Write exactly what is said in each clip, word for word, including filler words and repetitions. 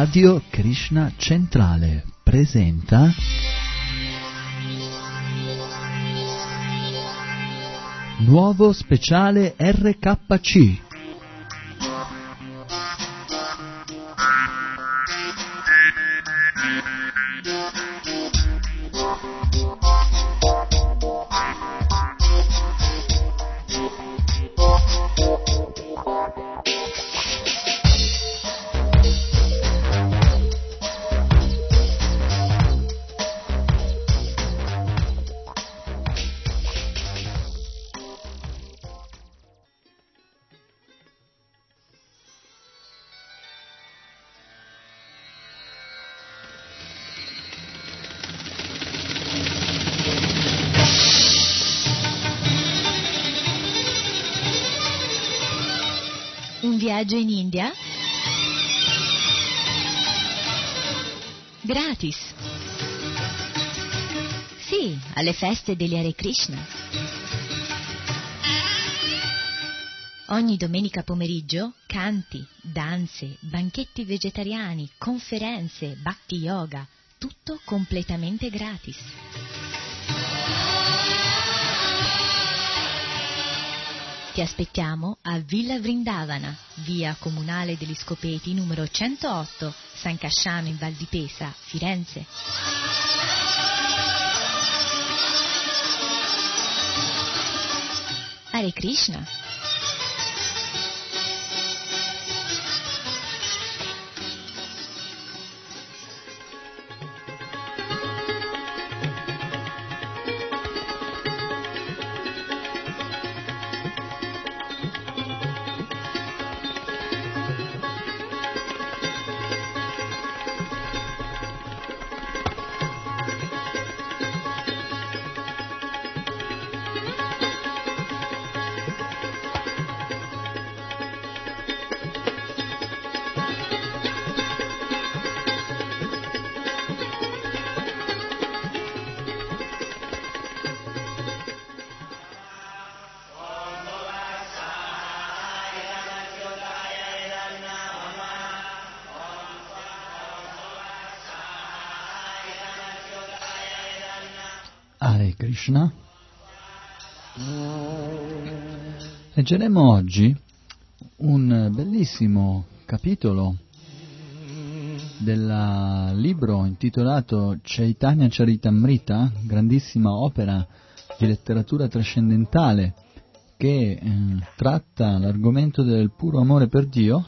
Radio Krishna Centrale presenta Nuovo speciale R K C. Un viaggio in India? Gratis. Sì, alle feste degli Hare Krishna. Ogni domenica pomeriggio canti, danze, banchetti vegetariani, conferenze, bhakti yoga, tutto completamente gratis. Ti aspettiamo a Villa Vrindavana, via Comunale degli Scopeti numero centootto, San Casciano in Val di Pesa, Firenze. Hare Krishna. Hare Krishna. Leggeremo oggi un bellissimo capitolo del libro intitolato Chaitanya Charitamrita, grandissima opera di letteratura trascendentale che eh, tratta l'argomento del puro amore per Dio,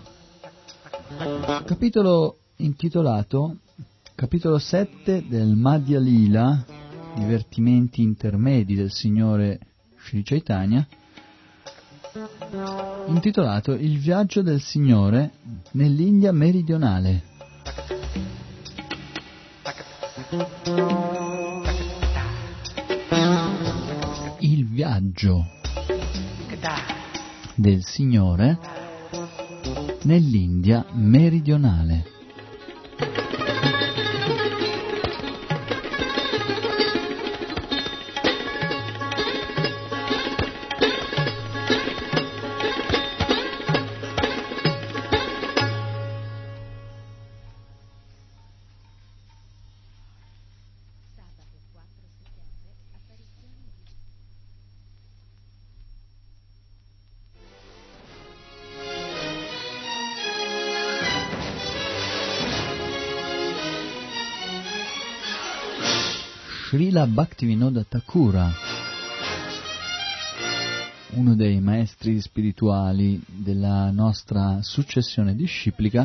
capitolo intitolato capitolo sette del Madhya Lila, divertimenti intermedi del Signore Sri Chaitanya, intitolato Il viaggio del Signore nell'India meridionale. Il viaggio del Signore nell'India meridionale. Srila Bhaktivinoda Thakura, uno dei maestri spirituali della nostra successione disciplica,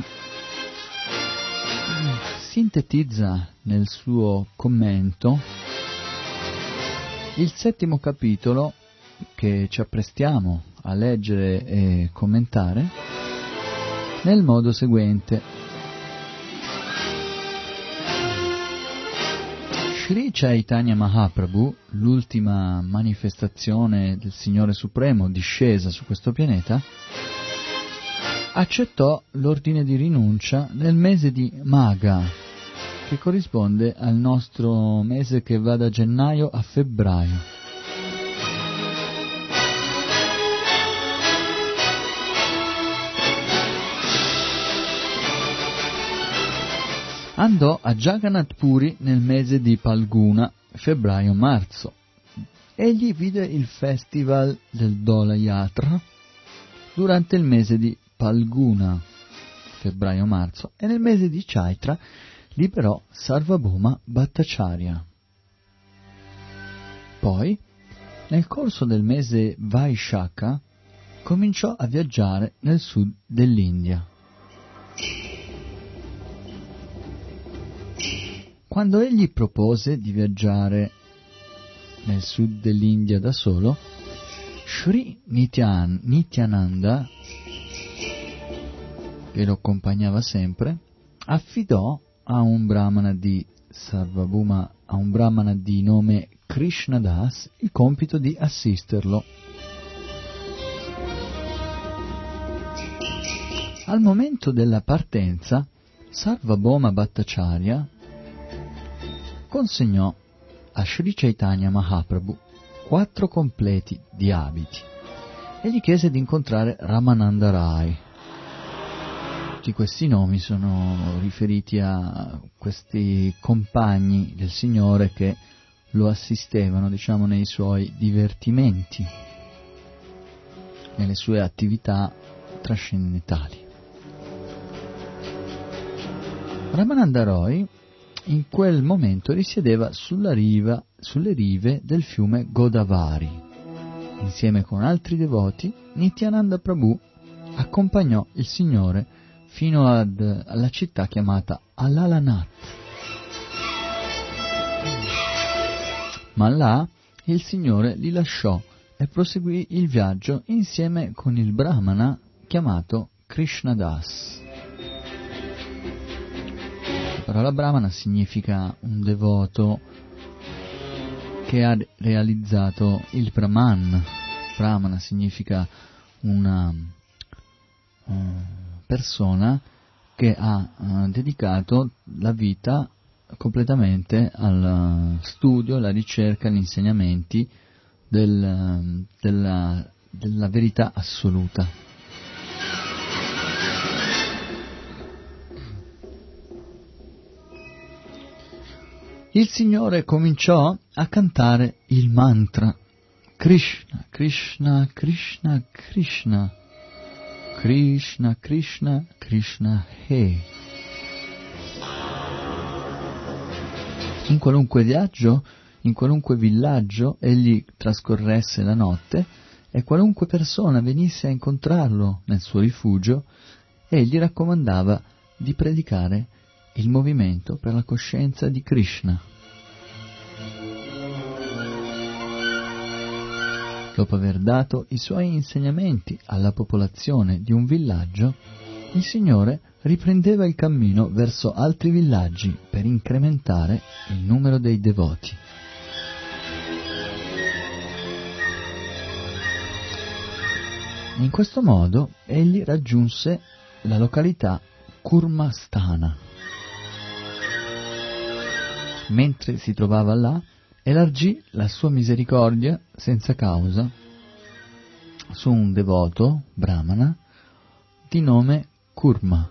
sintetizza nel suo commento il settimo capitolo che ci apprestiamo a leggere e commentare nel modo seguente. Sri Chaitanya Mahaprabhu, l'ultima manifestazione del Signore Supremo discesa su questo pianeta, accettò l'ordine di rinuncia nel mese di Magha, che corrisponde al nostro mese che va da gennaio a febbraio. andò a Jagannath Puri nel mese di Palguna, febbraio-marzo. Egli vide il festival del Dola Yatra durante il mese di Palguna, febbraio-marzo, e nel mese di Chaitra liberò Sarvabhauma Bhattacharya. Poi, nel corso del mese Vaishakha, cominciò a viaggiare nel sud dell'India. Quando egli propose di viaggiare nel sud dell'India da solo, Sri Nityan, Nityananda, che lo accompagnava sempre, affidò a un brahmana di Sarvabhauma, a un brahmana di nome Krishnadas, il compito di assisterlo. Al momento della partenza, Sarvabhauma Bhattacharya consegnò a Sri Chaitanya Mahaprabhu quattro completi di abiti e gli chiese di incontrare Ramananda Rai. Tutti questi nomi sono riferiti a questi compagni del Signore che lo assistevano, diciamo, nei suoi divertimenti, nelle sue attività trascendentali. Ramananda Roy in quel momento risiedeva sulla riva, sulle rive del fiume Godavari. Insieme con altri devoti, Nityananda Prabhu accompagnò il Signore fino ad, alla città chiamata Alalanath. Ma là il Signore li lasciò e proseguì il viaggio insieme con il Brahmana chiamato Krishnadas. La parola Brahmana significa un devoto che ha realizzato il Brahman. Brahmana significa una uh, persona che ha uh, dedicato la vita completamente al studio, alla ricerca, agli insegnamenti del, della, della verità assoluta. Il Signore cominciò a cantare il mantra Krishna, Krishna, Krishna, Krishna, Krishna, Krishna, Krishna, He. In qualunque viaggio, in qualunque villaggio egli trascorresse la notte e qualunque persona venisse a incontrarlo nel suo rifugio, egli raccomandava di predicare il movimento per la coscienza di Krishna. Dopo aver dato i suoi insegnamenti alla popolazione di un villaggio, il Signore riprendeva il cammino verso altri villaggi per incrementare il numero dei devoti. In questo modo egli raggiunse la località Kurmastana. Mentre si trovava là, elargì la sua misericordia senza causa su un devoto brahmana di nome Kurma.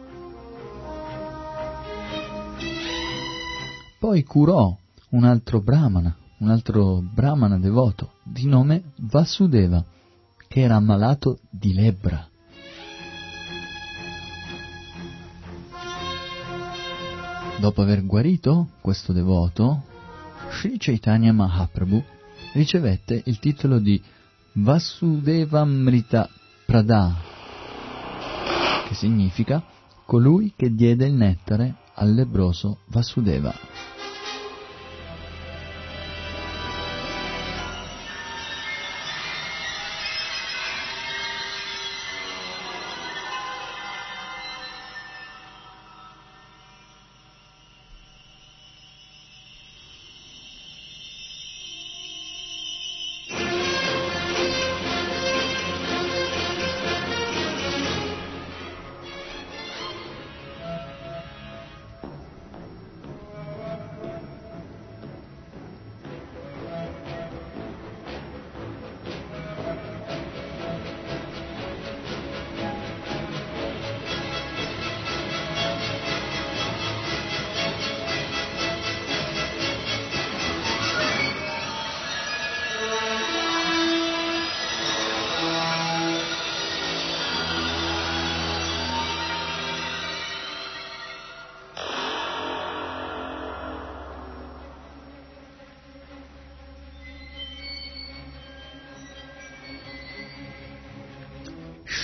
Poi curò un altro brahmana, un altro brahmana devoto di nome Vasudeva, che era ammalato di lebbra. Dopo aver guarito questo devoto, Sri Chaitanya Mahaprabhu ricevette il titolo di Vasudevamrita Prada, che significa colui che diede il nettare al lebbroso Vasudeva.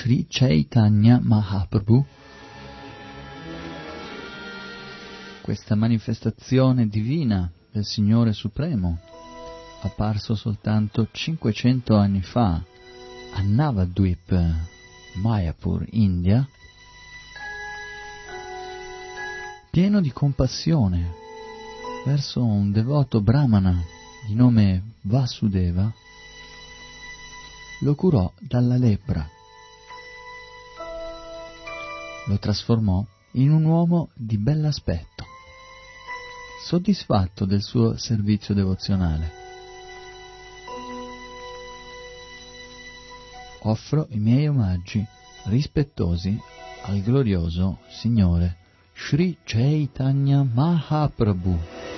Sri Chaitanya Mahaprabhu, questa manifestazione divina del Signore Supremo, apparso soltanto cinquecento anni fa a Navadvip, Mayapur, India, pieno di compassione verso un devoto brahmana di nome Vasudeva, lo curò dalla lebbra, lo trasformò in un uomo di bell'aspetto, soddisfatto del suo servizio devozionale. Offro i miei omaggi rispettosi al glorioso Signore Sri Chaitanya Mahaprabhu.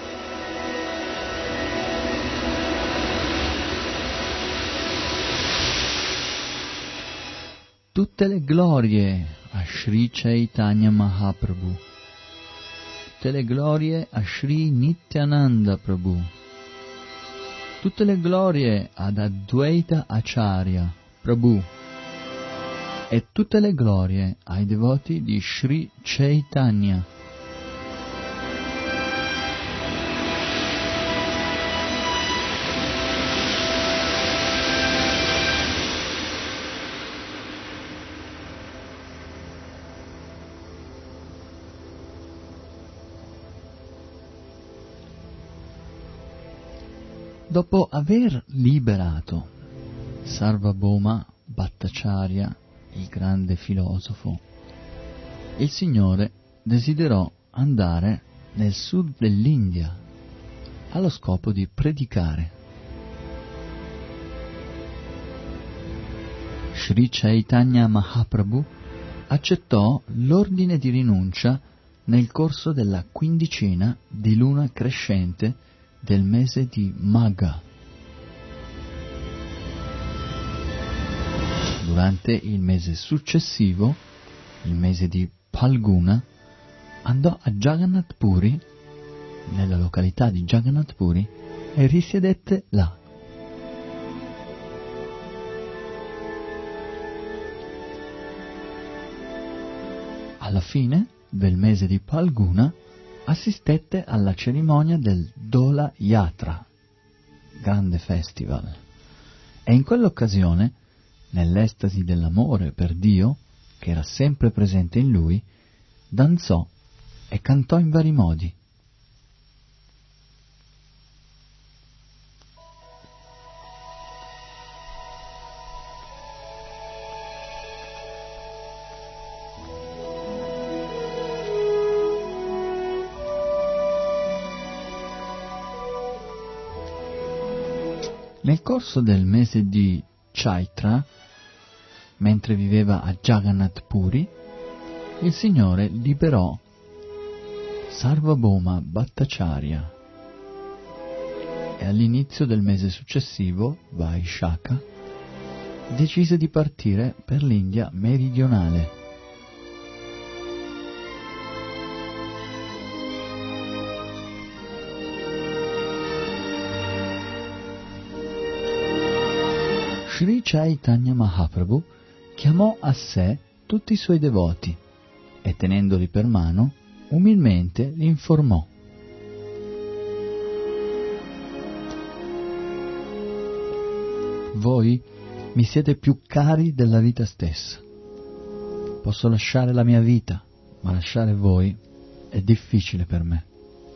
Tutte le glorie a Sri Chaitanya Mahaprabhu, tutte le glorie a Sri Nityananda Prabhu, tutte le glorie ad Advaita Acharya Prabhu e tutte le glorie ai devoti di Sri Chaitanya. Dopo aver liberato Sarvabhauma Bhattacharya, il grande filosofo, il Signore desiderò andare nel sud dell'India allo scopo di predicare. Sri Chaitanya Mahaprabhu accettò l'ordine di rinuncia nel corso della quindicina di luna crescente del mese di Magha. Durante il mese successivo, il mese di Phalguna, andò a Jagannath Puri, nella località di Jagannath Puri, e risiedette là. Alla fine del mese di Phalguna assistette alla cerimonia del Dola Yatra, grande festival, e in quell'occasione, nell'estasi dell'amore per Dio, che era sempre presente in lui, danzò e cantò in vari modi. Nel corso del mese di Chaitra, mentre viveva a Jagannath Puri, il Signore liberò Sarvabhauma Bhattacharya e all'inizio del mese successivo, Vaishakha, decise di partire per l'India meridionale. Sri Chaitanya Mahaprabhu chiamò a sé tutti i suoi devoti e, tenendoli per mano, umilmente li informò: voi mi siete più cari della vita stessa. Posso lasciare la mia vita, ma lasciare voi è difficile per me.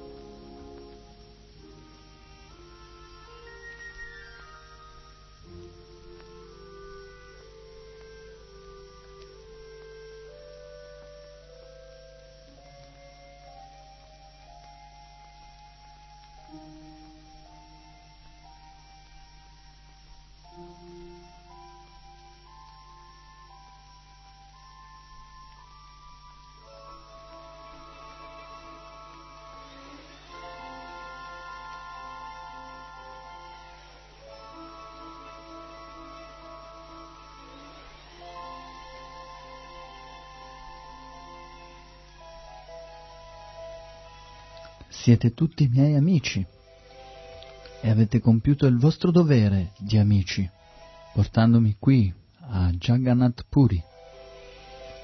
Siete tutti miei amici e avete compiuto il vostro dovere di amici, portandomi qui a Jagannath Puri.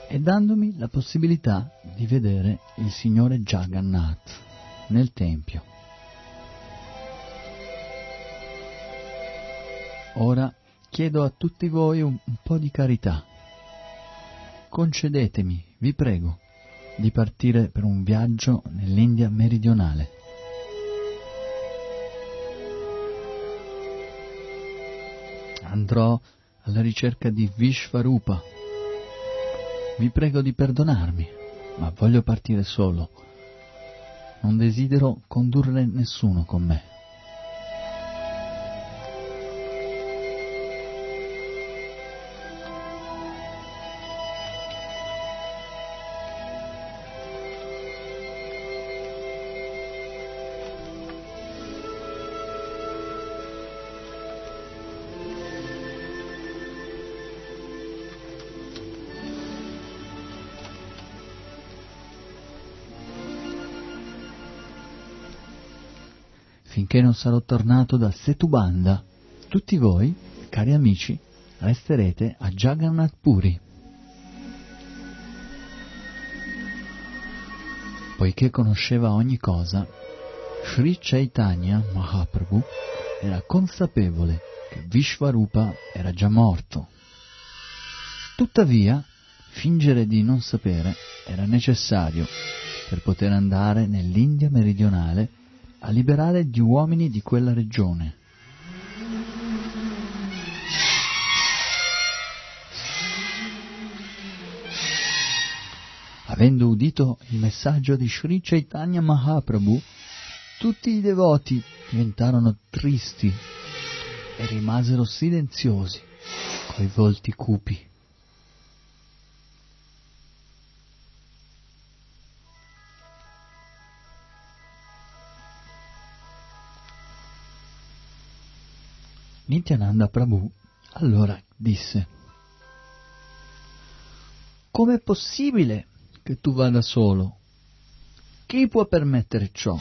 e dandomi la possibilità di vedere il Signore Jagannath nel Tempio. Ora chiedo a tutti voi un, un po' di carità. Concedetemi, vi prego, di partire per un viaggio nell'India meridionale. Andrò alla ricerca di Vishvarupa. Vi prego di perdonarmi, ma voglio partire solo. Non desidero condurre nessuno con me. Finché non sarò tornato da Setubanda, tutti voi, cari amici, resterete a Jagannath Puri. Poiché conosceva ogni cosa, Sri Chaitanya Mahaprabhu era consapevole che Vishvarupa era già morto. Tuttavia, fingere di non sapere era necessario per poter andare nell'India meridionale a liberare gli uomini di quella regione. Avendo udito il messaggio di Sri Chaitanya Mahaprabhu, tutti i devoti diventarono tristi e rimasero silenziosi, coi volti cupi. Nityananda Prabhu allora disse: «Com'è possibile che tu vada solo? Chi può permettere ciò?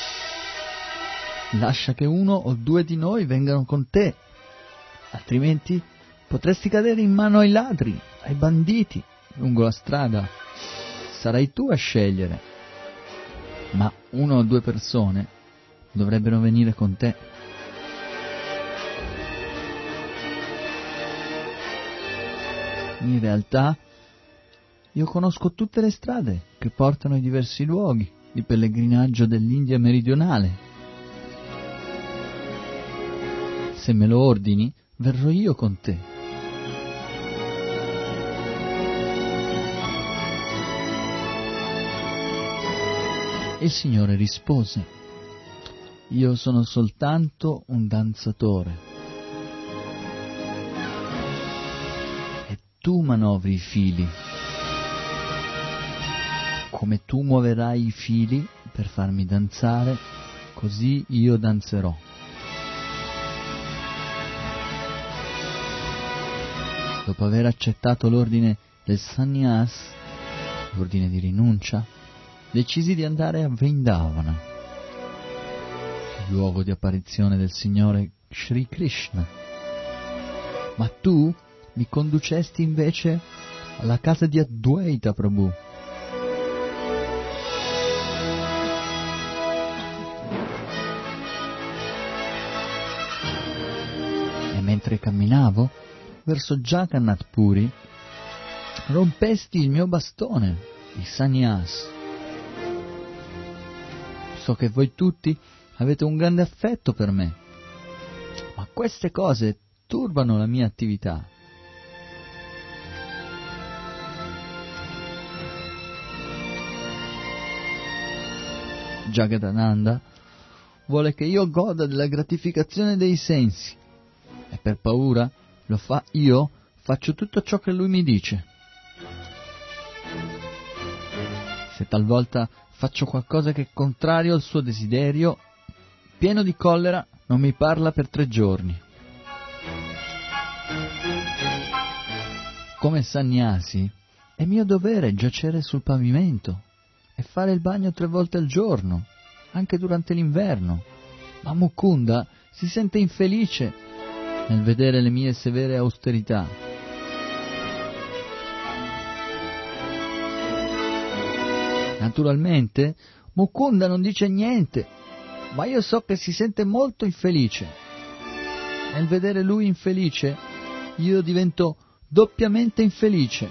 Lascia che uno o due di noi vengano con te, altrimenti potresti cadere in mano ai ladri, ai banditi, lungo la strada. Sarai tu a scegliere, ma uno o due persone dovrebbero venire con te». In realtà, io conosco tutte le strade che portano ai diversi luoghi di pellegrinaggio dell'India meridionale. Se me lo ordini, verrò io con te. E il Signore rispose: io sono soltanto un danzatore. Tu manovri i fili, come tu muoverai i fili per farmi danzare, così io danzerò. Dopo aver accettato l'ordine del sannyas, l'ordine di rinuncia, decisi di andare a Vrindavana, il luogo di apparizione del Signore Sri Krishna. Ma tu mi conducesti invece alla casa di Adwaita Prabhu. E mentre camminavo verso Jagannath Puri, rompesti il mio bastone, il sannyas. So che voi tutti avete un grande affetto per me, ma queste cose turbano la mia attività. Jagadananda vuole che io goda della gratificazione dei sensi e per paura lo fa io faccio tutto ciò che lui mi dice. Se talvolta faccio qualcosa che è contrario al suo desiderio, pieno di collera non mi parla per tre giorni. Come sannyasi è mio dovere giacere sul pavimento e fare il bagno tre volte al giorno, anche durante l'inverno. Ma Mukunda si sente infelice nel vedere le mie severe austerità. Naturalmente, Mukunda non dice niente, ma io so che si sente molto infelice. Nel vedere lui infelice, io divento doppiamente infelice.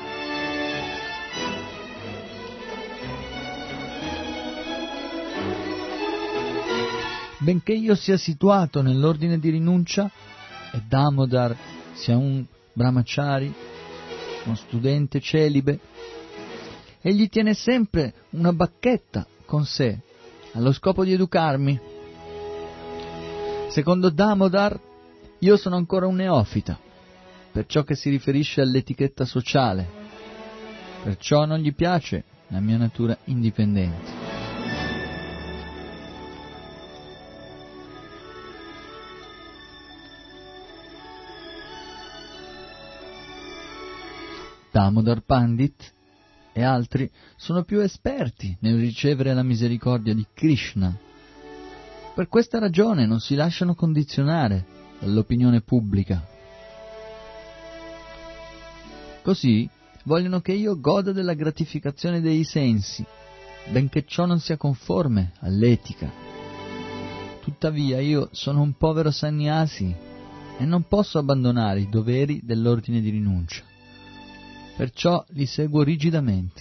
Benché io sia situato nell'ordine di rinuncia e Damodar sia un brahmachari, uno studente celibe, egli tiene sempre una bacchetta con sé allo scopo di educarmi. Secondo Damodar, io sono ancora un neofita per ciò che si riferisce all'etichetta sociale, perciò non gli piace la mia natura indipendente. Damodar Pandit e altri sono più esperti nel ricevere la misericordia di Krishna. Per questa ragione non si lasciano condizionare dall'opinione pubblica. Così vogliono che io goda della gratificazione dei sensi, benché ciò non sia conforme all'etica. Tuttavia io sono un povero sannyasi e non posso abbandonare i doveri dell'ordine di rinuncia. Perciò li seguo rigidamente.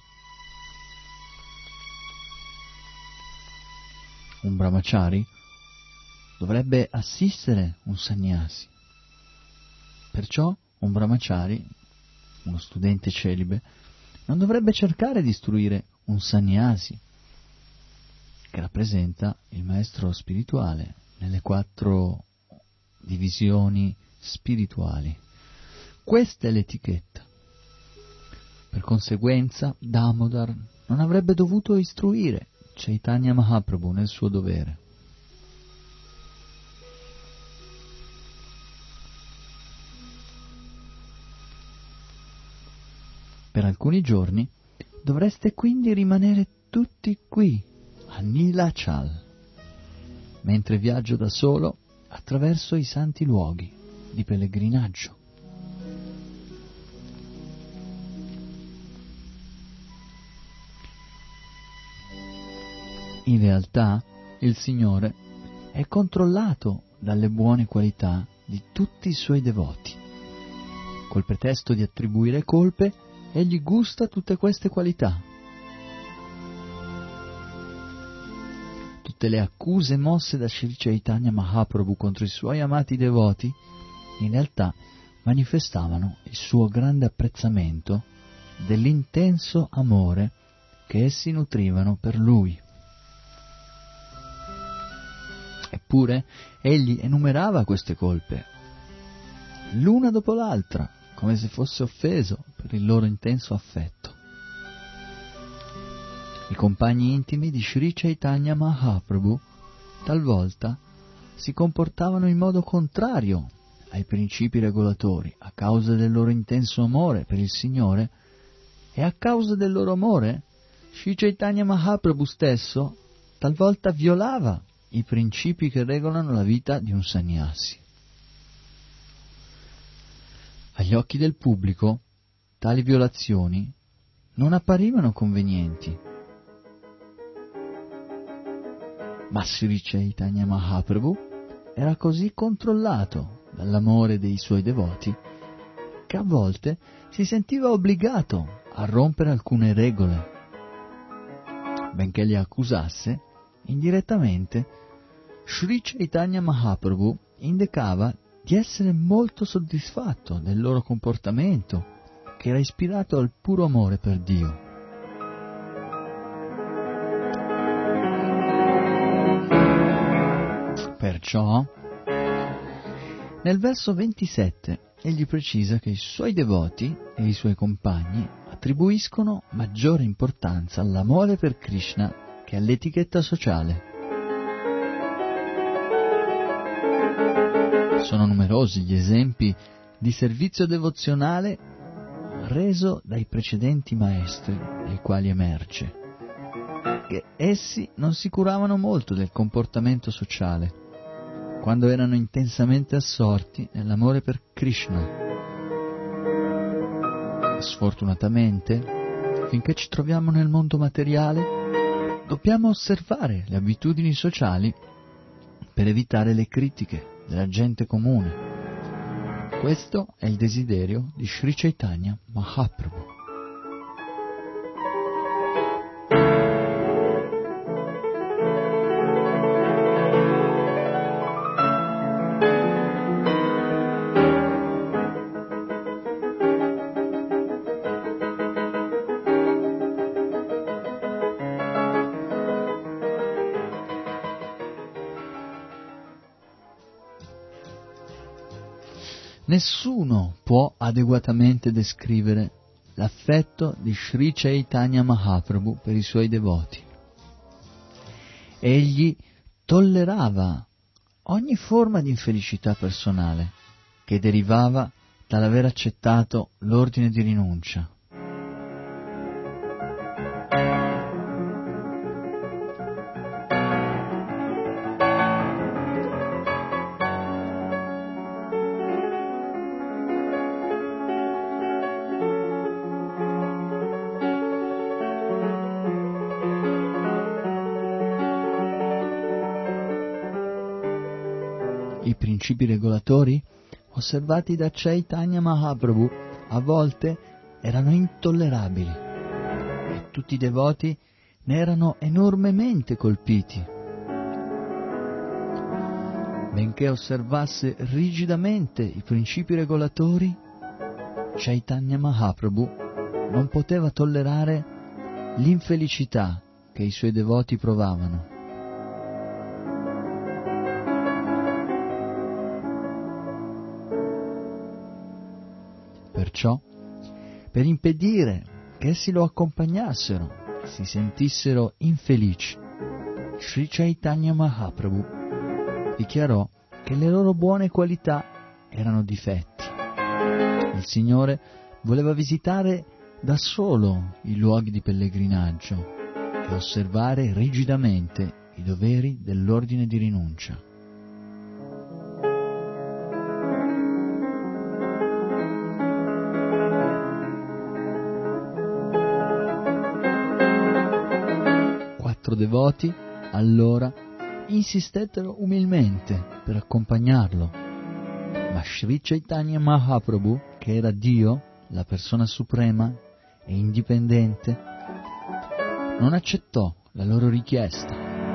Un brahmachari dovrebbe assistere un sannyasi. Perciò un brahmachari, uno studente celibe, non dovrebbe cercare di istruire un sannyasi, che rappresenta il maestro spirituale nelle quattro divisioni spirituali. Questa è l'etichetta. Per conseguenza, Damodar non avrebbe dovuto istruire Chaitanya Mahaprabhu nel suo dovere. Per alcuni giorni dovreste quindi rimanere tutti qui, a Nilachal, mentre viaggio da solo attraverso i santi luoghi di pellegrinaggio. In realtà il Signore è controllato dalle buone qualità di tutti i suoi devoti. Col pretesto di attribuire colpe, egli gusta tutte queste qualità. Tutte le accuse mosse da Sri Chaitanya Mahaprabhu contro i suoi amati devoti, in realtà manifestavano il suo grande apprezzamento dell'intenso amore che essi nutrivano per lui. Eppure egli enumerava queste colpe, l'una dopo l'altra, come se fosse offeso per il loro intenso affetto. I compagni intimi di Sri Chaitanya Mahaprabhu talvolta si comportavano in modo contrario ai principi regolatori a causa del loro intenso amore per il Signore, e a causa del loro amore Sri Chaitanya Mahaprabhu stesso talvolta violava i principi che regolano la vita di un sannyasi. Agli occhi del pubblico, tali violazioni non apparivano convenienti. Ma Sri Chaitanya Mahaprabhu era così controllato dall'amore dei suoi devoti che a volte si sentiva obbligato a rompere alcune regole. Benché li accusasse, indirettamente Sri Chaitanya Mahaprabhu indicava di essere molto soddisfatto del loro comportamento, che era ispirato al puro amore per Dio. Perciò, nel verso ventisette, egli precisa che i suoi devoti e i suoi compagni attribuiscono maggiore importanza all'amore per Krishna che all'etichetta sociale. Sono numerosi gli esempi di servizio devozionale reso dai precedenti maestri, dai quali emerge che essi non si curavano molto del comportamento sociale, quando erano intensamente assorti nell'amore per Krishna. Sfortunatamente, Finché ci troviamo nel mondo materiale, dobbiamo osservare le abitudini sociali per evitare le critiche della gente comune. Questo è il desiderio di Sri Chaitanya Mahaprabhu. Nessuno può adeguatamente descrivere l'affetto di Sri Chaitanya Mahaprabhu per i suoi devoti. Egli tollerava ogni forma di infelicità personale che derivava dall'aver accettato l'ordine di rinuncia. I principi regolatori osservati da Chaitanya Mahaprabhu a volte erano intollerabili e tutti i devoti ne erano enormemente colpiti. Benché osservasse rigidamente i principi regolatori, Chaitanya Mahaprabhu non poteva tollerare l'infelicità che i suoi devoti provavano. Perciò, per impedire che essi lo accompagnassero e si sentissero infelici, Sri Chaitanya Mahaprabhu dichiarò che le loro buone qualità erano difetti. Il Signore voleva visitare da solo i luoghi di pellegrinaggio e osservare rigidamente i doveri dell'ordine di rinuncia. Quattro devoti, allora, insistettero umilmente per accompagnarlo, ma Sri Chaitanya Mahaprabhu, che era Dio, la persona suprema e indipendente, non accettò la loro richiesta.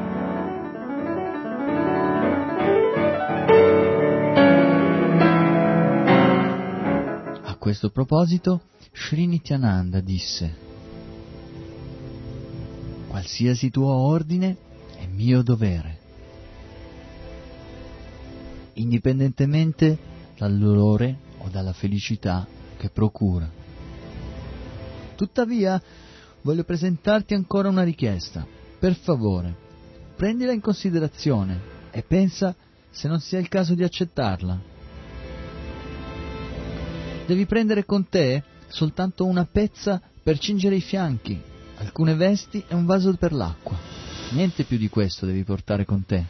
A questo proposito, Sri Nityananda disse: qualsiasi tuo ordine è mio dovere, indipendentemente dal dolore o dalla felicità che procura. Tuttavia, voglio presentarti ancora una richiesta. Per favore, prendila in considerazione e pensa se non sia il caso di accettarla. Devi prendere con te soltanto una pezza per cingere i fianchi, alcune vesti e un vaso per l'acqua. Niente più di questo devi portare con te.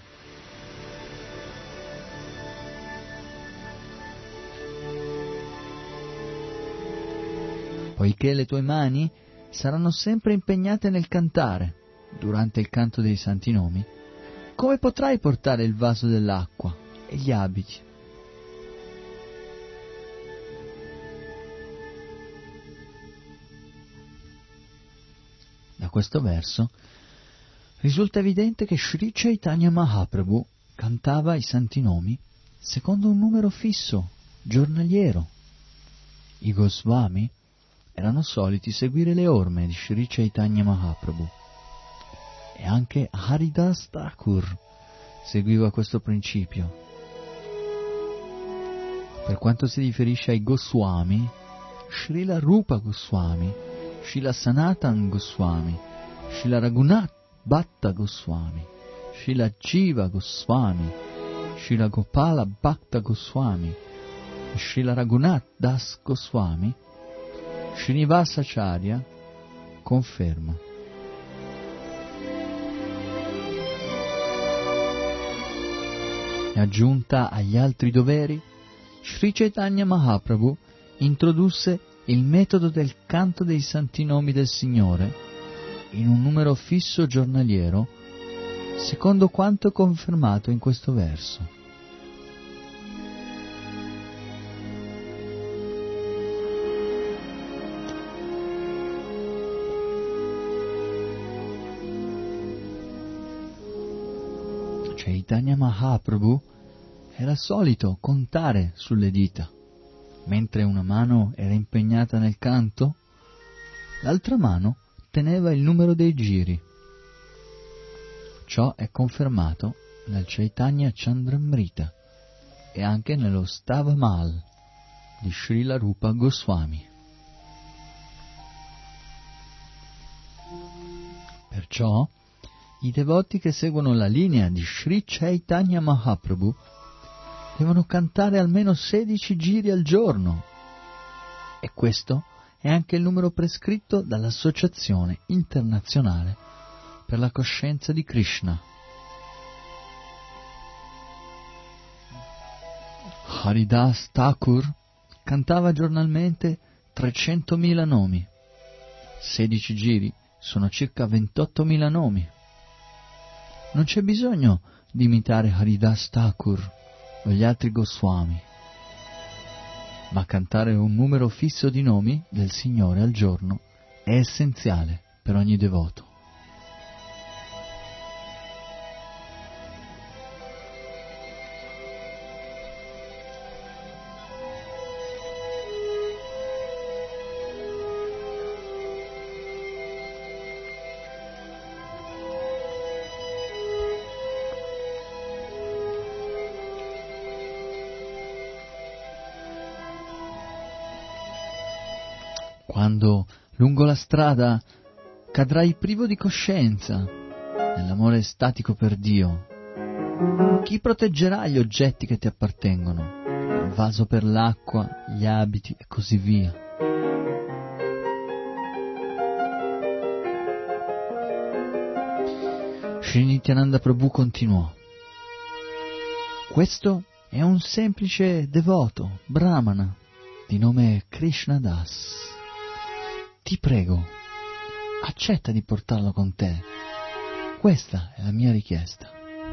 Poiché le tue mani saranno sempre impegnate nel cantare durante il canto dei santi nomi, come potrai portare il vaso dell'acqua e gli abiti? Da questo verso risulta evidente che Sri Chaitanya Mahaprabhu cantava i santi nomi secondo un numero fisso, giornaliero. I Goswami erano soliti seguire le orme di Sri Chaitanya Mahaprabhu e anche Haridas Thakur seguiva questo principio. Per quanto si riferisce ai Goswami, Srila Rupa Goswami, Srila Sanatan Goswami, Srila Raghunath Bhatta Goswami, Srila Jiva Goswami, Srila Gopala Bhatta Goswami, Srila Raghunath Das Goswami, Srinivasacharya conferma. In aggiunta agli altri doveri, Sri Chaitanya Mahaprabhu introdusse il metodo del canto dei santi nomi del Signore in un numero fisso giornaliero, secondo quanto confermato in questo verso. Chaitanya Mahaprabhu era solito contare sulle dita. Mentre una mano era impegnata nel canto, l'altra mano teneva il numero dei giri. Ciò è confermato nel Chaitanya Chandramrita e anche nello Stavamal di Srila Rupa Goswami. Perciò i devoti che seguono la linea di Sri Chaitanya Mahaprabhu devono cantare almeno sedici giri al giorno, e questo è anche il numero prescritto dall'Associazione Internazionale per la Coscienza di Krishna. Haridas Thakur cantava giornalmente trecentomila nomi. sedici giri sono circa ventottomila nomi. Non c'è bisogno di imitare Haridas Thakur o gli altri Goswami, ma cantare un numero fisso di nomi del Signore al giorno è essenziale per ogni devoto. Quando lungo la strada cadrai privo di coscienza nell'amore estatico per Dio, chi proteggerà gli oggetti che ti appartengono, il vaso per l'acqua, gli abiti e così via? Sri Nityananda Prabhu continuò: questo è un semplice devoto, brahmana, di nome Krishna Das. Ti prego, accetta di portarlo con te. Questa è la mia richiesta.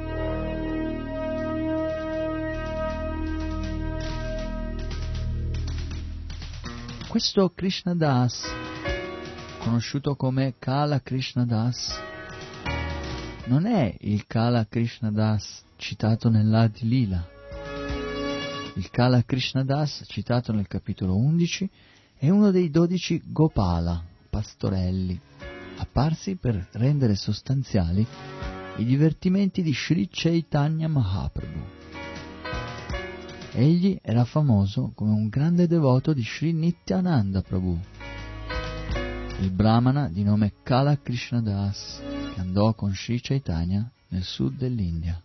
Questo Krishna Das, conosciuto come Kala Krishna Das, non è il Kala Krishna Das citato nell'Adi Lila. Il Kala Krishna Das citato nel capitolo undici è uno dei dodici Gopala, pastorelli, apparsi per rendere sostanziali i divertimenti di Sri Chaitanya Mahaprabhu. Egli era famoso come un grande devoto di Sri Nityananda Prabhu, il brahmana di nome Kala Krishna Das, che andò con Sri Chaitanya nel sud dell'India.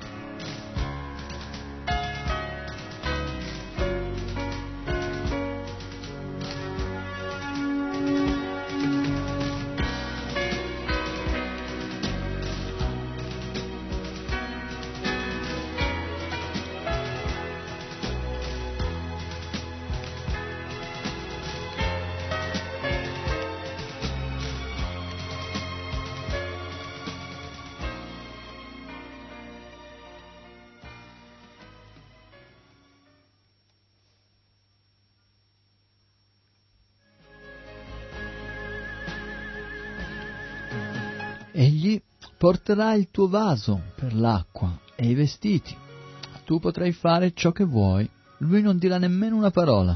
Egli porterà il tuo vaso per l'acqua e i vestiti. Tu potrai fare ciò che vuoi, lui non dirà nemmeno una parola.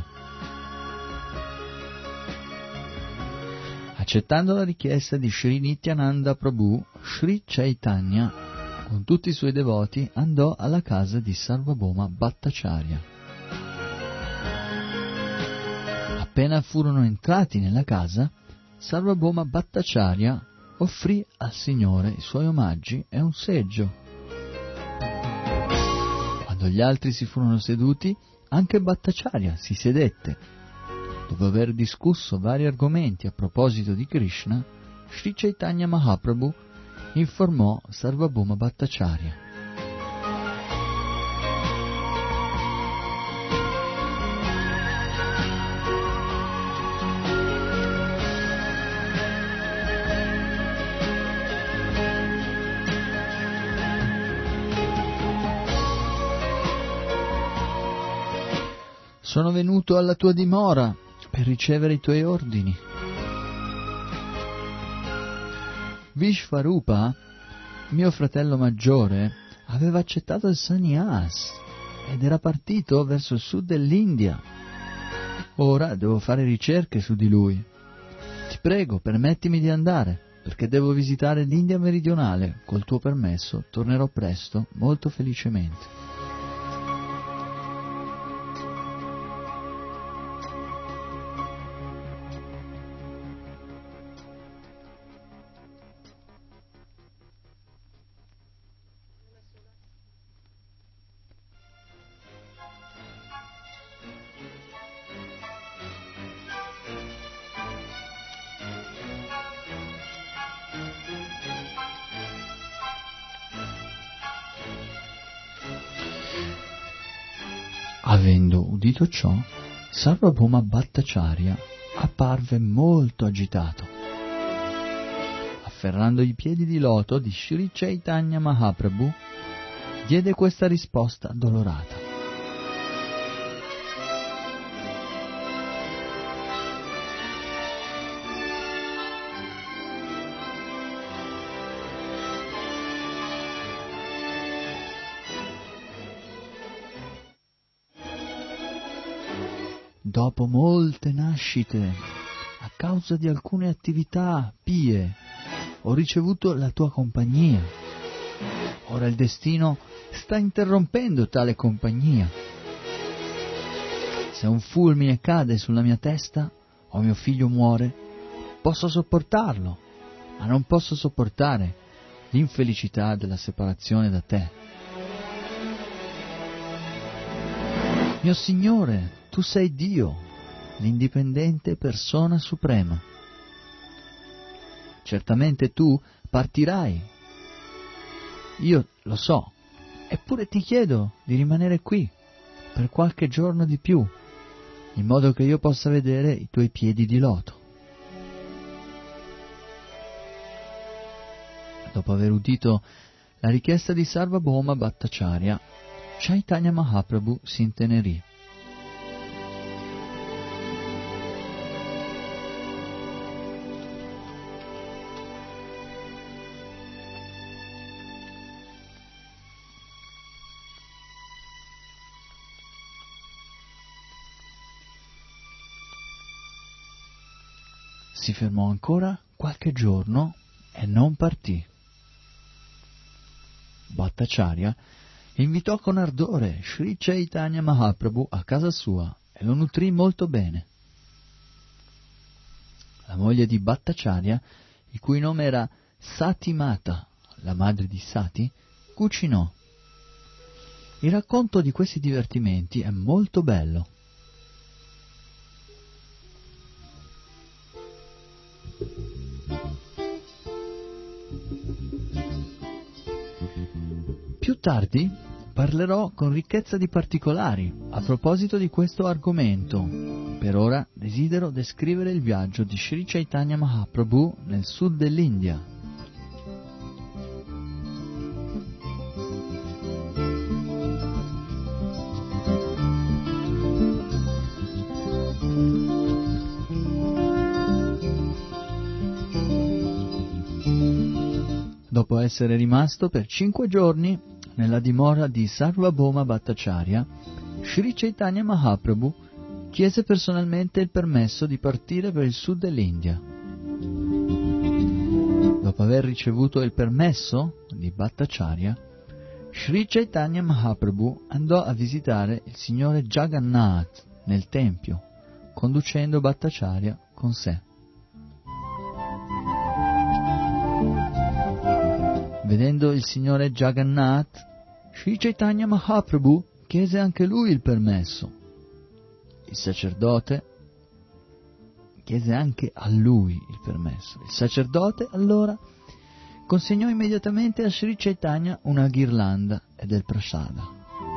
Accettando la richiesta di Sri Nityananda Prabhu, Sri Chaitanya, con tutti i suoi devoti, andò alla casa di Sarvabhauma Bhattacharya. Appena furono entrati nella casa, Sarvabhauma Bhattacharya offrì al Signore i suoi omaggi e un seggio. Quando gli altri si furono seduti, anche Bhattacharya si sedette. Dopo aver discusso vari argomenti a proposito di Krishna, Sri Chaitanya Mahaprabhu informò Sarvabhauma Bhattacharya. sono venuto alla tua dimora per ricevere i tuoi ordini. Vishvarupa, mio fratello maggiore, aveva accettato il sannyas ed era partito verso il sud dell'India. Ora devo fare ricerche su di lui. Ti prego, permettimi di andare, perché devo visitare l'India meridionale. Col tuo permesso tornerò presto, molto felicemente. Avendo udito ciò, Sarvabhauma Bhattacharya apparve molto agitato. Afferrando i piedi di loto di Sri Chaitanya Mahaprabhu, diede questa risposta dolorata. Dopo molte nascite, a causa di alcune attività pie, ho ricevuto la tua compagnia. Ora il destino sta interrompendo tale compagnia. Se un fulmine cade sulla mia testa o mio figlio muore, posso sopportarlo, ma non posso sopportare l'infelicità della separazione da te. Mio Signore, tu sei Dio, l'indipendente persona suprema. Certamente tu partirai. Io lo so, eppure ti chiedo di rimanere qui per qualche giorno di più, in modo che io possa vedere i tuoi piedi di loto. Dopo aver udito la richiesta di Sarvabhauma Bhattacharya, Chaitanya Mahaprabhu si intenerì. Si fermò ancora qualche giorno e non partì. Bhattacharya invitò con ardore Sri Chaitanya Mahaprabhu a casa sua e lo nutrì molto bene. La moglie di Bhattacharya, il cui nome era Sati Mata, la madre di Sati, cucinò. Il racconto di questi divertimenti è molto bello. Più tardi parlerò con ricchezza di particolari a proposito di questo argomento. Per ora desidero descrivere il viaggio di Sri Chaitanya Mahaprabhu nel sud dell'India. Dopo essere rimasto per cinque giorni nella dimora di Sarvabhauma Bhattacharya, Sri Chaitanya Mahaprabhu chiese personalmente il permesso di partire per il sud dell'India. Dopo aver ricevuto il permesso di Bhattacharya, Sri Chaitanya Mahaprabhu andò a visitare il signore Jagannath nel tempio, conducendo Bhattacharya con sé. Vedendo il signore Jagannath, Sri Chaitanya Mahaprabhu chiese anche lui il permesso. Il sacerdote chiese anche a lui il permesso. Il sacerdote allora consegnò immediatamente a Sri Chaitanya una ghirlanda e del prasada.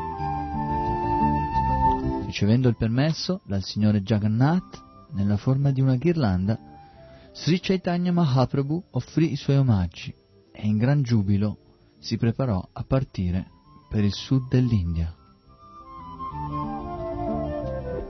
Ricevendo il permesso dal signore Jagannath nella forma di una ghirlanda, Sri Chaitanya Mahaprabhu offrì i suoi omaggi e in gran giubilo si preparò a partire per il sud dell'India.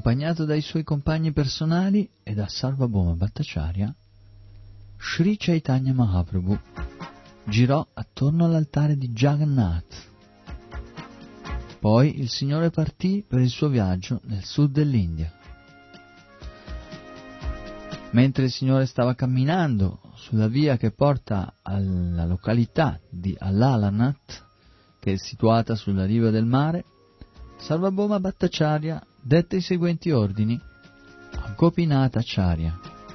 accompagnato dai suoi compagni personali e da Sarvabhauma Bhattacharya, Sri Chaitanya Mahaprabhu girò attorno all'altare di Jagannath. Poi il Signore partì per il suo viaggio nel sud dell'India. Mentre il Signore stava camminando sulla via che porta alla località di Allalanath, che è situata sulla riva del mare, Sarvabhauma Bhattacharya dette i seguenti ordini a Gopinath Acharya.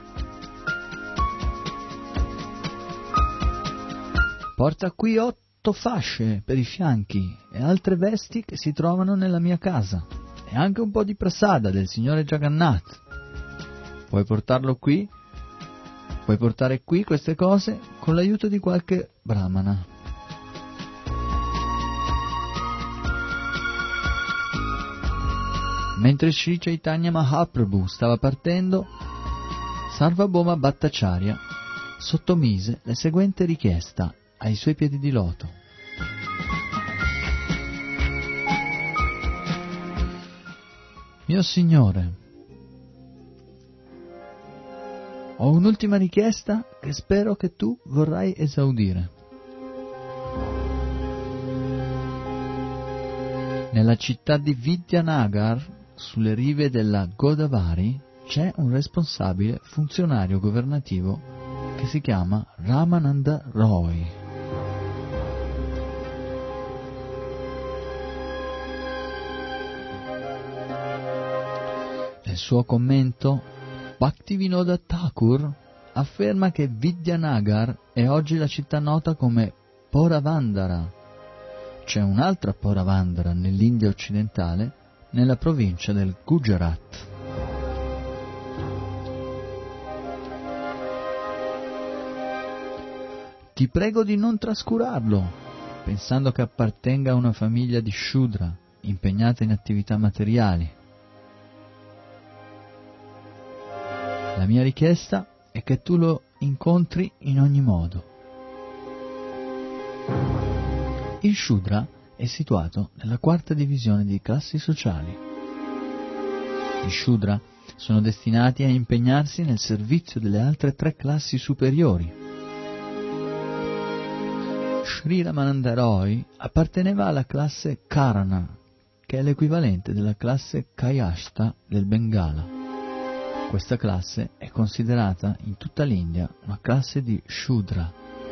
Porta qui otto fasce per i fianchi e altre vesti che si trovano nella mia casa e anche un po' di prasada del Signore Jagannath. Puoi portarlo qui, puoi portare qui queste cose con l'aiuto di qualche brahmana. Mentre Sri Chaitanya Mahaprabhu stava partendo, Sarvabhauma Bhattacharya sottomise la seguente richiesta ai suoi piedi di loto. Mio Signore, ho un'ultima richiesta che spero che tu vorrai esaudire. Nella città di Vidyanagar, sulle rive della Godavari, c'è un responsabile funzionario governativo che si chiama Ramananda Roy. Nel suo commento, Bhaktivinoda Thakur afferma che Vidyanagar è oggi la città nota come Poravandara. C'è un'altra Poravandara nell'India occidentale, nella provincia del Gujarat. Ti prego di non trascurarlo, pensando che appartenga a una famiglia di Shudra, impegnata in attività materiali. La mia richiesta è che tu lo incontri in ogni modo. Il Shudra è situato nella quarta divisione di classi sociali. I Shudra sono destinati a impegnarsi nel servizio delle altre tre classi superiori. Sri Ramananda Roy apparteneva alla classe Karana, che è l'equivalente della classe Kayashta del Bengala. Questa classe è considerata in tutta l'India una classe di Shudra.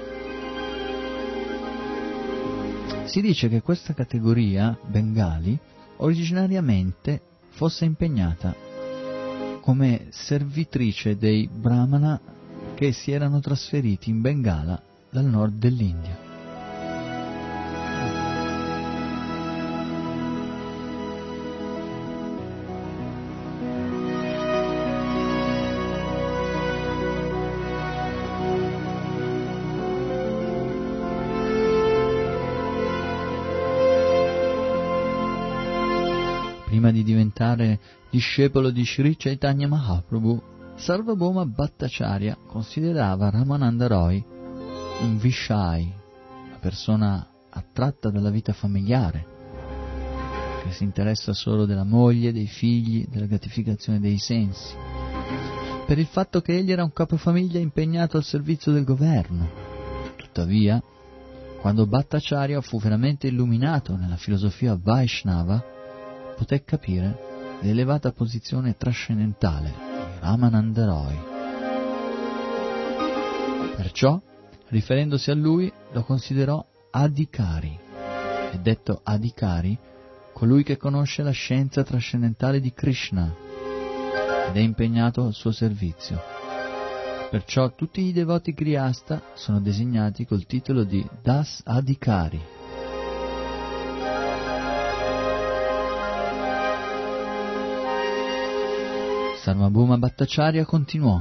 Si dice che questa categoria, Bengali, originariamente fosse impegnata come servitrice dei Brahmana che si erano trasferiti in Bengala dal nord dell'India. Prima di diventare discepolo di Sri Chaitanya Mahaprabhu, Sarvabhauma Bhattacharya considerava Ramananda Roy un Vishai, una persona attratta dalla vita familiare, che si interessa solo della moglie, dei figli, della gratificazione dei sensi, per il fatto che egli era un capofamiglia impegnato al servizio del governo. Tuttavia, quando Bhattacharya fu veramente illuminato nella filosofia Vaishnava, poté capire l'elevata posizione trascendentale di Ramananda Roy. Perciò, riferendosi a lui, lo considerò Adhikari, e detto Adhikari, colui che conosce la scienza trascendentale di Krishna ed è impegnato al suo servizio. Perciò tutti i devoti Grihasta sono designati col titolo di Das Adhikari. Sarvabhauma Bhattacharya continuò: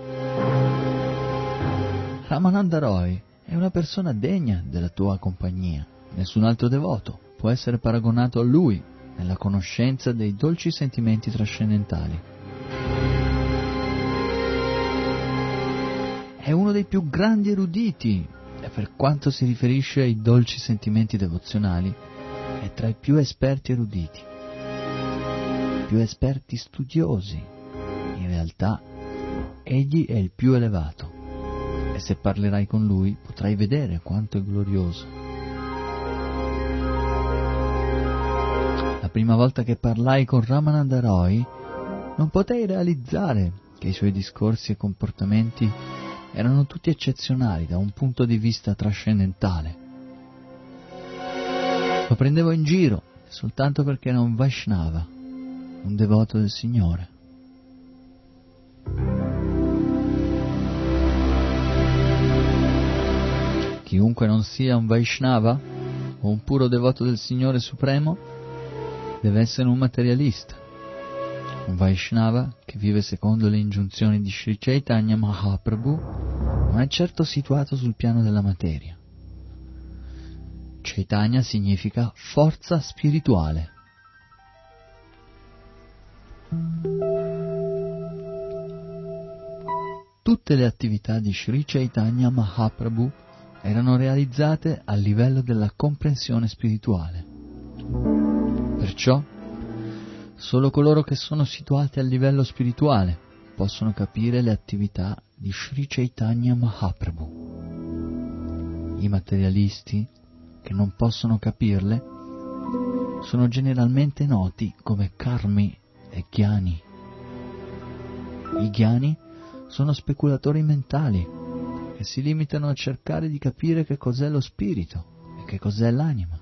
Ramananda Roy è una persona degna della tua compagnia. Nessun altro devoto può essere paragonato a lui nella conoscenza dei dolci sentimenti trascendentali. È uno dei più grandi eruditi e per quanto si riferisce ai dolci sentimenti devozionali è tra i più esperti eruditi. più esperti studiosi. In realtà, egli è il più elevato, e se parlerai con lui potrai vedere quanto è glorioso. La prima volta che parlai con Ramananda Roy, non potei realizzare che i suoi discorsi e comportamenti erano tutti eccezionali da un punto di vista trascendentale. Lo prendevo in giro soltanto perché era un Vaishnava, un devoto del Signore. Chiunque non sia un Vaishnava o un puro devoto del Signore Supremo deve essere un materialista. Un Vaishnava che vive secondo le ingiunzioni di Sri Chaitanya Mahaprabhu non è certo situato sul piano della materia. Chaitanya significa forza spirituale. Tutte le attività di Sri Chaitanya Mahaprabhu erano realizzate a livello della comprensione spirituale. Perciò, solo coloro che sono situati a livello spirituale possono capire le attività di Sri Chaitanya Mahaprabhu. I materialisti, che non possono capirle, sono generalmente noti come karmi e jnani. I jnani sono speculatori mentali che si limitano a cercare di capire che cos'è lo spirito e che cos'è l'anima.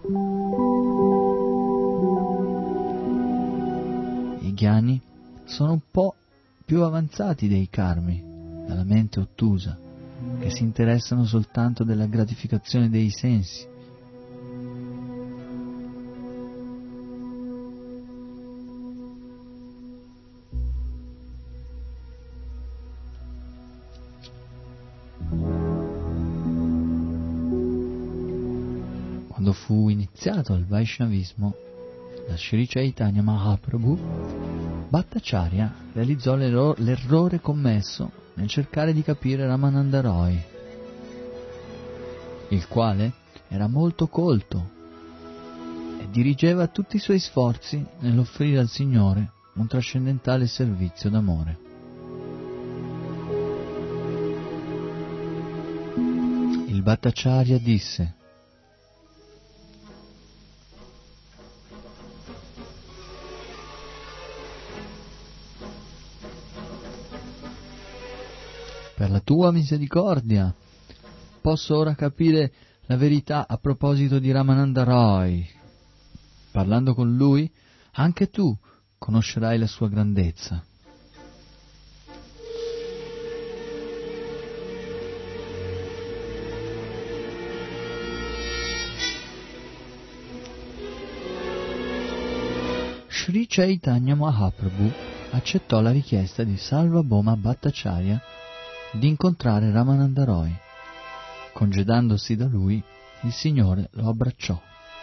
I jnani sono un po' più avanzati dei karmi, dalla mente ottusa, che si interessano soltanto della gratificazione dei sensi. Quando fu iniziato il Vaishnavismo da Sri Chaitanya Mahaprabhu, Bhattacharya realizzò l'errore commesso nel cercare di capire Ramananda Roy, il quale era molto colto e dirigeva tutti i suoi sforzi nell'offrire al Signore un trascendentale servizio d'amore. Il Bhattacharya disse: per la tua misericordia posso ora capire la verità a proposito di Ramananda Roy. Parlando con lui, anche tu conoscerai la sua grandezza. Sri Chaitanya Mahaprabhu accettò la richiesta di Sarvabhauma Bhattacharya di incontrare Ramananda Roy. Congedandosi da lui, il Signore lo abbracciò.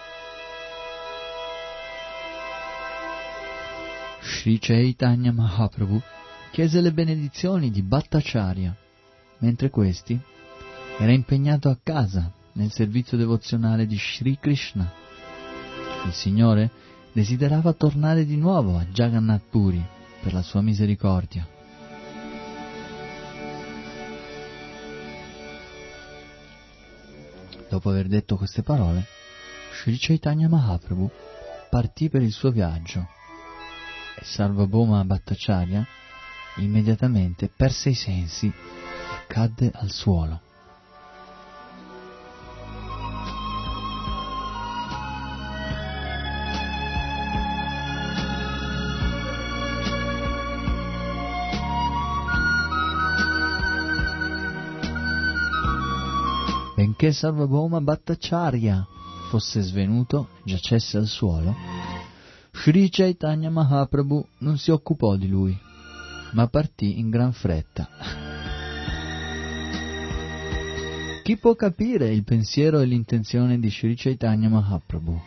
Sri Chaitanya Mahaprabhu chiese le benedizioni di Bhattacharya, mentre questi era impegnato a casa nel servizio devozionale di Sri Krishna. Il Signore desiderava tornare di nuovo a Jagannath Puri per la sua misericordia. Dopo aver detto queste parole, Sri Chaitanya Mahaprabhu partì per il suo viaggio e Sarvabhauma Bhattacharya immediatamente perse i sensi e cadde al suolo. Benché Sarvabhauma Bhattacharya fosse svenuto, giacesse al suolo, Sri Chaitanya Mahaprabhu non si occupò di lui, ma partì in gran fretta. Chi può capire il pensiero e l'intenzione di Sri Chaitanya Mahaprabhu?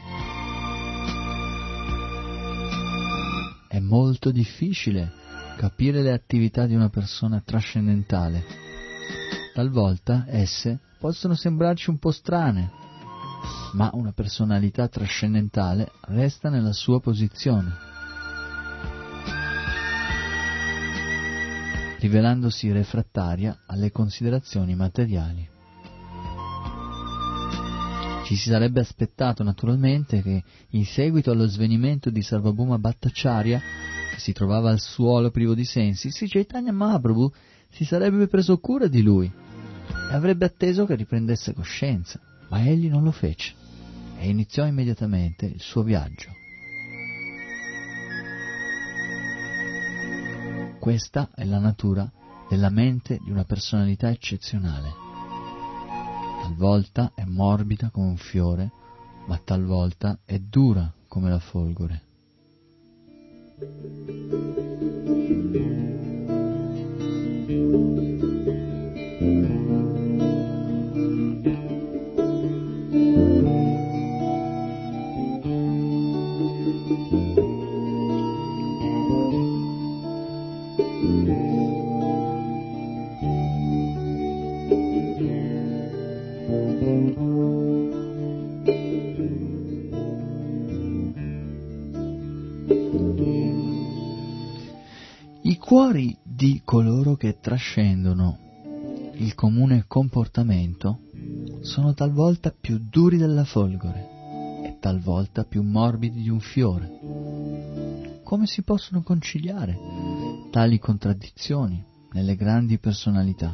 È molto difficile capire le attività di una persona trascendentale. Talvolta esse possono sembrarci un po' strane, ma una personalità trascendentale resta nella sua posizione. rivelandosi refrattaria alle considerazioni materiali. Ci si sarebbe aspettato naturalmente che, in seguito allo svenimento di Sarvabhauma Bhattacharya, che si trovava al suolo privo di sensi, Sri Chaitanya Mahaprabhu si sarebbe preso cura di lui e avrebbe atteso che riprendesse coscienza, ma egli non lo fece e iniziò immediatamente il suo viaggio. Questa è la natura della mente di una personalità eccezionale. Talvolta è morbida come un fiore, ma talvolta è dura come la folgore. I cuori di coloro che trascendono il comune comportamento sono talvolta più duri della folgore e talvolta più morbidi di un fiore. Come si possono conciliare tali contraddizioni nelle grandi personalità?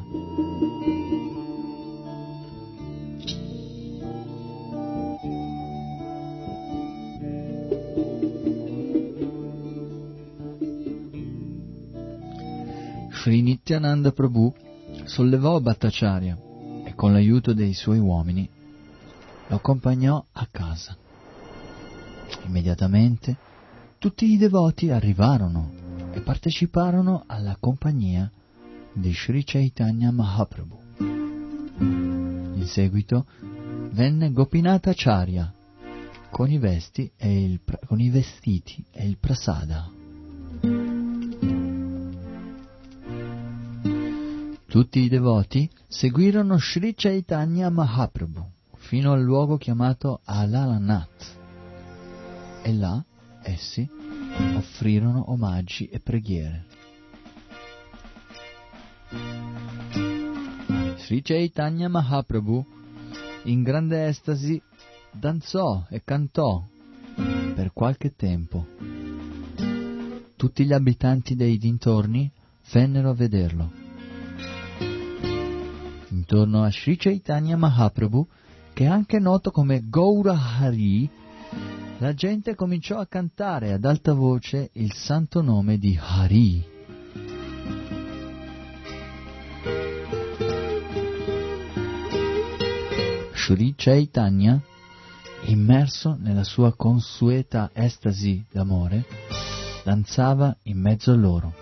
Sri Nityananda Prabhu sollevò Bhattacharya e con l'aiuto dei suoi uomini lo accompagnò a casa. Immediatamente tutti i devoti arrivarono e parteciparono alla compagnia di Sri Chaitanya Mahaprabhu. In seguito venne Gopinatha Acharya con i, vesti e il, con i vestiti e il prasada. Tutti i devoti seguirono Sri Chaitanya Mahaprabhu fino al luogo chiamato Alalanath e là essi offrirono omaggi e preghiere. Sri Chaitanya Mahaprabhu, in grande estasi, danzò e cantò per qualche tempo. Tutti gli abitanti dei dintorni vennero a vederlo. Intorno a Sri Chaitanya Mahaprabhu, che è anche noto come Gaura Hari, la gente cominciò a cantare ad alta voce il santo nome di Hari. Sri Chaitanya, immerso nella sua consueta estasi d'amore, danzava in mezzo a loro.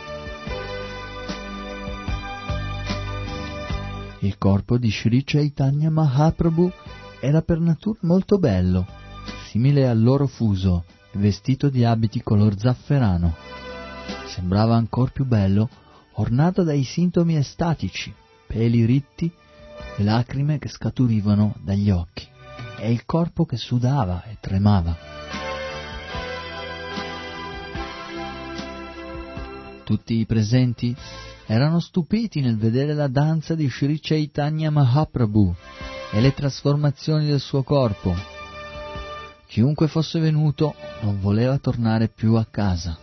Il corpo di Sri Chaitanya Mahaprabhu era per natura molto bello, simile al loro fuso, vestito di abiti color zafferano. Sembrava ancor più bello, ornato dai sintomi estatici, peli ritti e lacrime che scaturivano dagli occhi, e il corpo che sudava e tremava. Tutti i presenti erano stupiti nel vedere la danza di Sri Chaitanya Mahaprabhu e le trasformazioni del suo corpo. Chiunque fosse venuto non voleva tornare più a casa.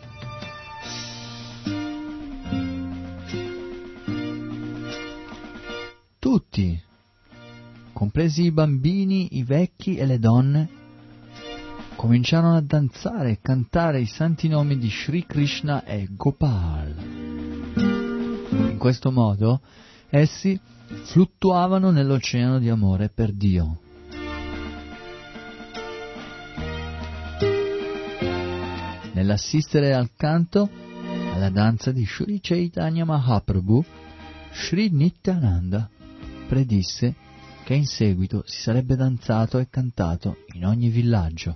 Tutti, compresi i bambini, i vecchi e le donne, cominciarono a danzare e cantare i santi nomi di Sri Krishna e Gopal. In questo modo essi fluttuavano nell'oceano di amore per Dio. Nell'assistere al canto, alla danza di Sri Chaitanya Mahaprabhu, Sri Nityananda predisse che in seguito si sarebbe danzato e cantato in ogni villaggio.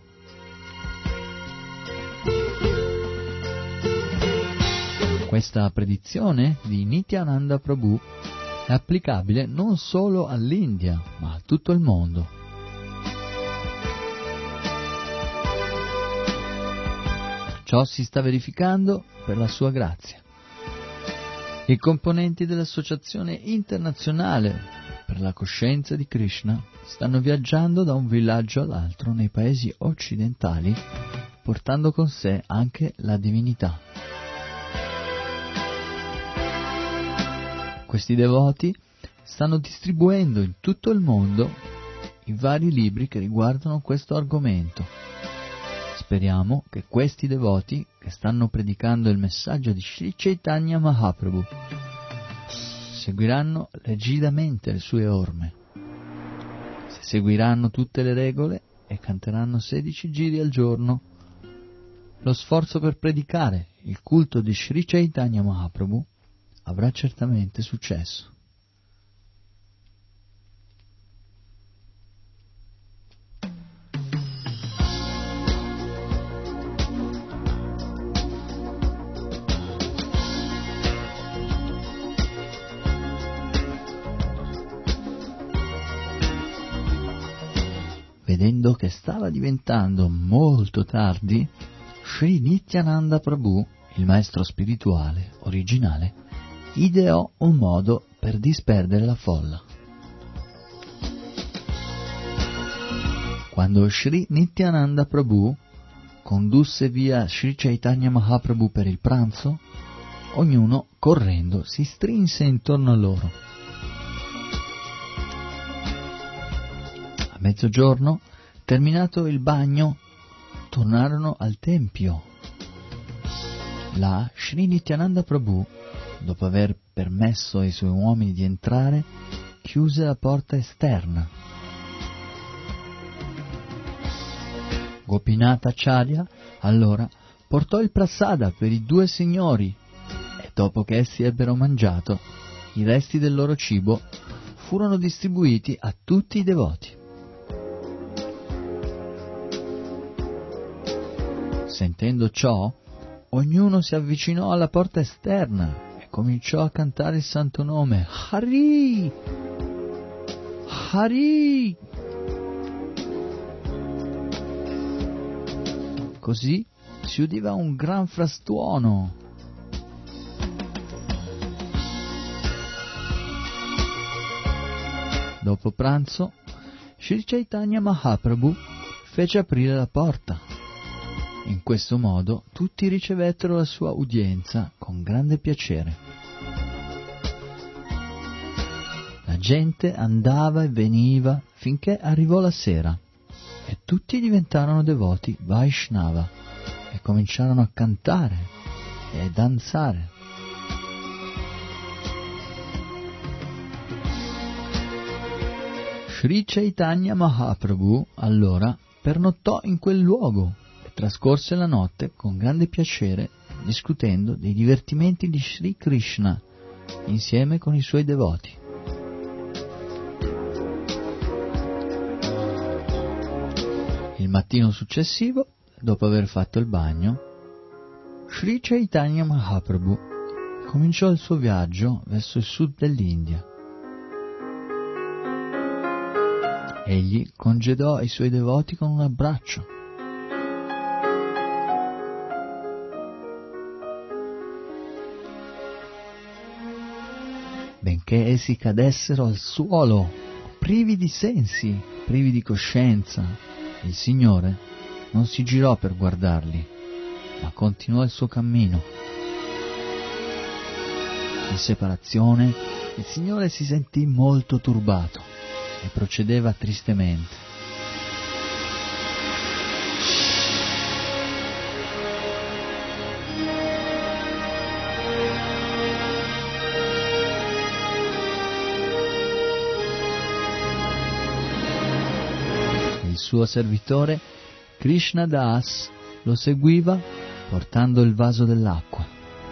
Questa predizione di Nityananda Prabhu è applicabile non solo all'India, ma a tutto il mondo. Ciò si sta verificando per la sua grazia. che i componenti dell'Associazione Internazionale per la Coscienza di Krishna stanno viaggiando da un villaggio all'altro nei paesi occidentali, portando con sé anche la divinità. Questi devoti stanno distribuendo in tutto il mondo i vari libri che riguardano questo argomento. Speriamo che questi devoti che stanno predicando il messaggio di Sri Chaitanya Mahaprabhu seguiranno rigidamente le sue orme, se seguiranno tutte le regole e canteranno sedici giri al giorno, lo sforzo per predicare il culto di Sri Chaitanya Mahaprabhu avrà certamente successo. Vedendo che stava diventando molto tardi, Sri Nityananda Prabhu, il maestro spirituale originale, ideò un modo per disperdere la folla. Quando Sri Nityananda Prabhu condusse via Sri Chaitanya Mahaprabhu per il pranzo, ognuno, correndo, si strinse intorno a loro. A mezzogiorno, terminato il bagno, tornarono al tempio. Là, Sri Nityananda Prabhu, dopo aver permesso ai suoi uomini di entrare, chiuse la porta esterna. Gopinath Acharya allora portò il prasada per i due signori e dopo che essi ebbero mangiato, i resti del loro cibo furono distribuiti a tutti i devoti. Sentendo ciò, ognuno si avvicinò alla porta esterna e cominciò a cantare il santo nome Hari! Hari! Così si udiva un gran frastuono. Dopo pranzo, Sri Chaitanya Mahaprabhu fece aprire la porta. In questo modo tutti ricevettero la sua udienza con grande piacere. La gente andava e veniva finché arrivò la sera e tutti diventarono devoti Vaishnava e cominciarono a cantare e danzare. Sri Chaitanya Mahaprabhu allora pernottò in quel luogo e trascorse la notte con grande piacere discutendo dei divertimenti di Sri Krishna insieme con i suoi devoti. Il mattino successivo, dopo aver fatto il bagno, Sri Chaitanya Mahaprabhu cominciò il suo viaggio verso il sud dell'India. Egli congedò i suoi devoti con un abbraccio. Benché essi cadessero al suolo, privi di sensi, privi di coscienza, il Signore non si girò per guardarli, ma continuò il suo cammino. In separazione, il Signore si sentì molto turbato e procedeva tristemente. Il suo servitore Krishna Das lo seguiva portando il vaso dell'acqua.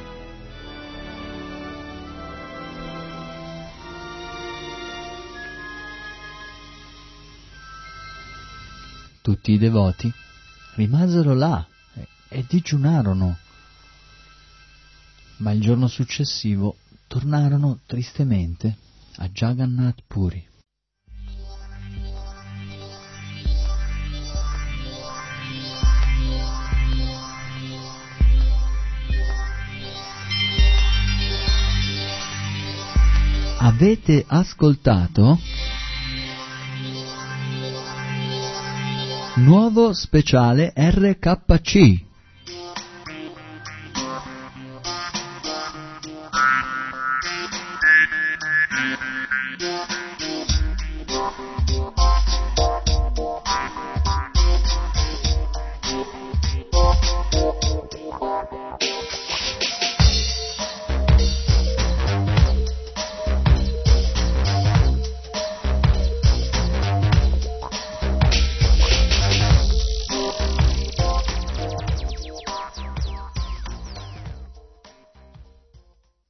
Tutti i devoti rimasero là e, e digiunarono, ma il giorno successivo tornarono tristemente a Jagannath Puri. Avete ascoltato nuovo speciale R K C